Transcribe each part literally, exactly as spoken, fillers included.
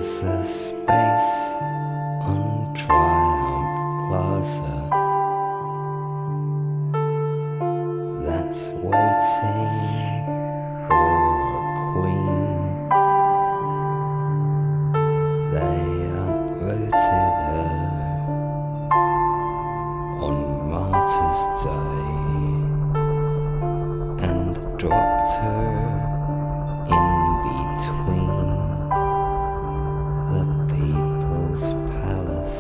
There's a space on Triumph Plaza that's waiting for a queen. They uprooted her on Martyrs' Day and dropped her in between the People's Palace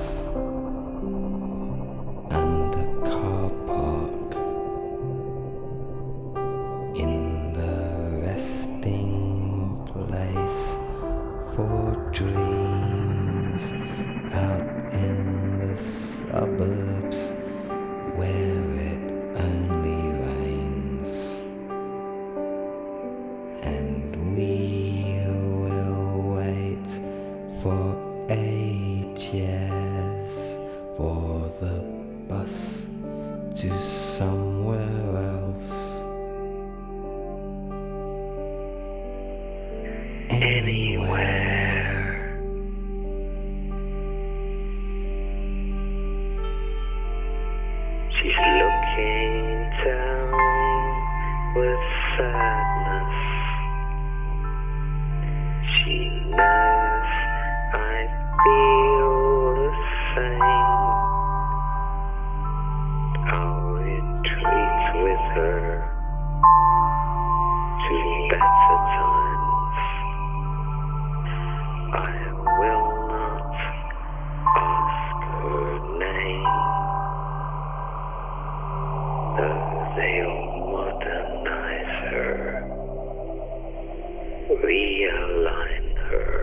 and a car park in the resting place for dreams out in the suburbs where it only rains. And we will wait for ages for the bus to somewhere else. Anywhere. She's looking down with sadness. She knows I feel the same. I'll retreat with her to better times. I will not ask her name, though they'll modernize her, realign her,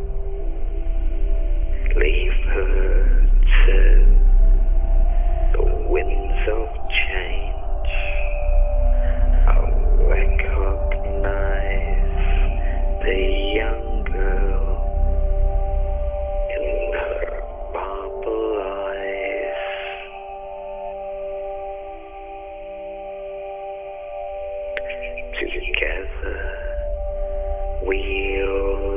leave her to the winds of change. I'll recognize the young girl in her marble eyes. Together we'll